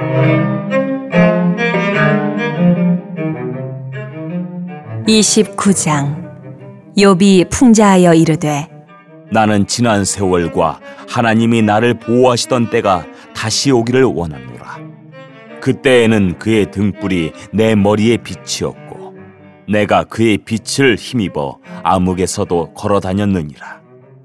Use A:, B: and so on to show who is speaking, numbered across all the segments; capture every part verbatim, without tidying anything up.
A: 이십구 장. 욥이 풍자하여 이르되
B: 나는 지난 세월과 하나님이 나를 보호하시던 때가 다시 오기를 원하노라. 그때에는 그의 등불이 내 머리에 빛이었고 내가 그의 빛을 힘입어 암흑에서도 걸어 다녔느니라.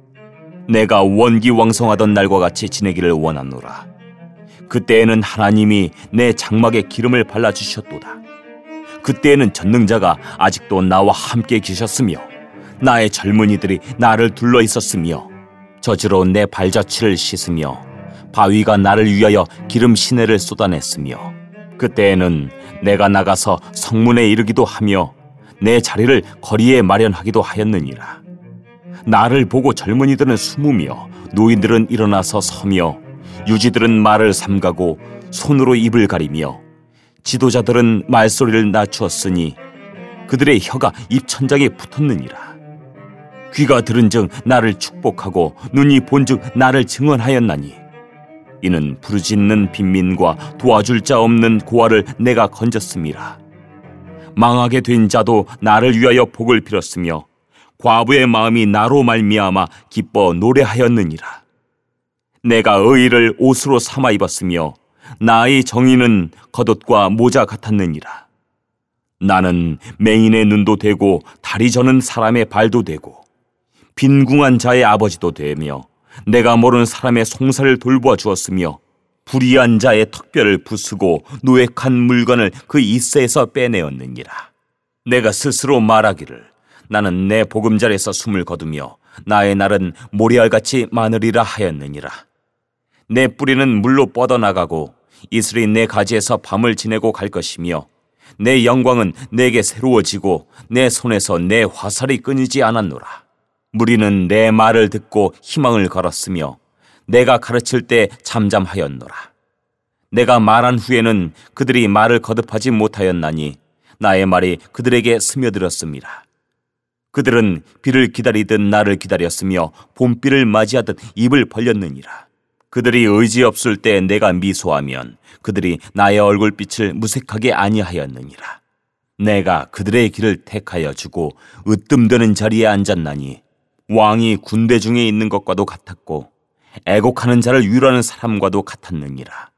B: 내가 원기왕성하던 날과 같이 지내기를 원하노라. 그때에는 하나님이 내 장막에 기름을 발라주셨도다. 그때에는 전능자가 아직도 나와 함께 계셨으며 나의 젊은이들이 나를 둘러 있었으며 저지로 내 발자취를 씻으며 바위가 나를 위하여 기름 시내를 쏟아냈으며 그때에는 내가 나가서 성문에 이르기도 하며 내 자리를 거리에 마련하기도 하였느니라. 나를 보고 젊은이들은 숨으며 노인들은 일어나서 서며 유지들은 말을 삼가고 손으로 입을 가리며 지도자들은 말소리를 낮추었으니 그들의 혀가 입천장에 붙었느니라. 귀가 들은즉 나를 축복하고 눈이 본즉 나를 증언하였나니 이는 부르짖는 빈민과 도와줄 자 없는 고아를 내가 건졌음이라. 망하게 된 자도 나를 위하여 복을 빌었으며 과부의 마음이 나로 말미암아 기뻐 노래하였느니라. 내가 의의를 옷으로 삼아 입었으며 나의 정의는 겉옷과 모자 같았느니라. 나는 맹인의 눈도 되고 다리 저는 사람의 발도 되고 빈궁한 자의 아버지도 되며 내가 모르는 사람의 송사를 돌보아 주었으며 불의한 자의 턱뼈를 부수고 노획한 물건을 그 이새에서 빼내었느니라. 내가 스스로 말하기를 나는 내 보금자리에서 숨을 거두며 나의 날은 모래알같이 많으리라 하였느니라. 내 뿌리는 물로 뻗어나가고 이슬이 내 가지에서 밤을 지내고 갈 것이며 내 영광은 내게 새로워지고 내 손에서 내 화살이 끊이지 않았노라. 무리는 내 말을 듣고 희망을 걸었으며 내가 가르칠 때 잠잠하였노라. 내가 말한 후에는 그들이 말을 거듭하지 못하였나니 나의 말이 그들에게 스며들었습니다. 그들은 비를 기다리듯 나를 기다렸으며 봄비를 맞이하듯 입을 벌렸느니라. 그들이 의지 없을 때 내가 미소하면 그들이 나의 얼굴빛을 무색하게 아니하였느니라. 내가 그들의 길을 택하여 주고 으뜸되는 자리에 앉았나니 왕이 군대 중에 있는 것과도 같았고 애곡하는 자를 위로하는 사람과도 같았느니라.